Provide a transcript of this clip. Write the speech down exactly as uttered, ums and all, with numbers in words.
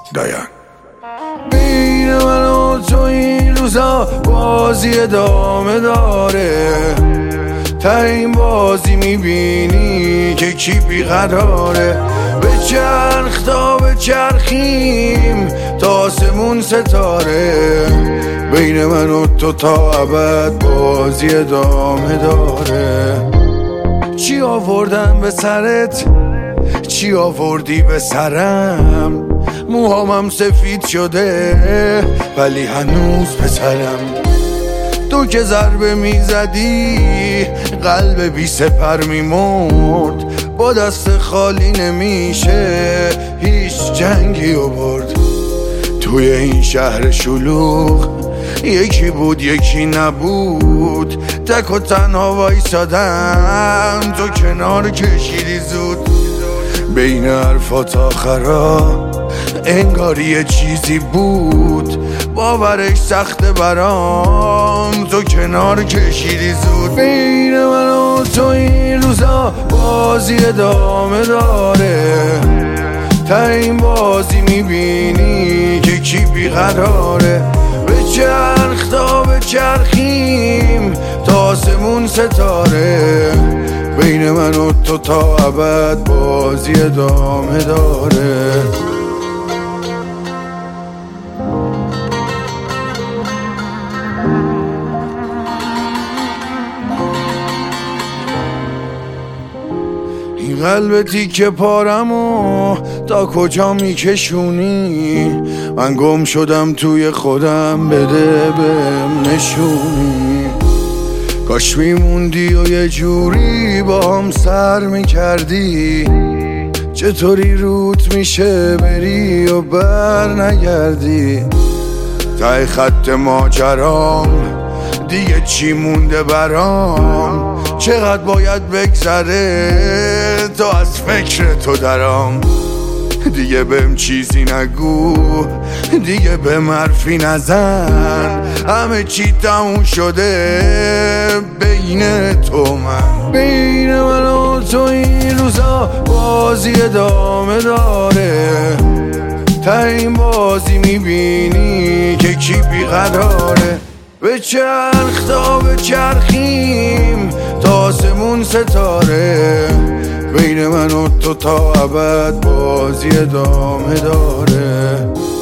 دایان. بین من و تو این روزا بازی ادامه داره، تا این بازی میبینی که کی بیقراره. به چرخ تا به چرخیم تا آسمون ستاره، بین من و تو تا ابد بازی ادامه داره. چی آوردم به سرت، چی آوردی به سرم، موهامم سفید شده ولی هنوز پسرم. تو که ضربه میزدی قلب بی سپر میمرد، با دست خالی نمیشه هیچ جنگی و برد. توی این شهر شلوغ یکی بود یکی نبود، تک و تنها وایسادم تو کنار کشیدی زود. بین حرفات آخرا انگار یه چیزی بود، باورش سخته برام تو کنار کشیدی زود. بین من و تو این روزا بازی ادامه داره، تا این بازی میبینی که کی بیقراره. به چرخ تا به چرخیم تا آسمون ستاره، بین من و تو تا ابد بازی ادامه داره. این قلب تیکه پارمو تا کجا میکشونی، من گم شدم توی خودم، بده بهم نشونی. کاش میموندی و یه جوری با هم سر میکردی، چطوری روت میشه بری و بر نگردی. تای خط ماجرام دیگه چی مونده برام، چقدر باید بگذره تا از فکر تو درام. دیگه بهم چیزی نگو، دیگه بهم حرفی نزن، همه چی تموم شده بین تو من. بین من و تو این روزا بازی ادامه داره، تا این بازی میبینی که کی بیقراره. به چرخ تا به چرخیم تا آسمون ستاره، بین من و تو تا ابد بازی ادامه داره.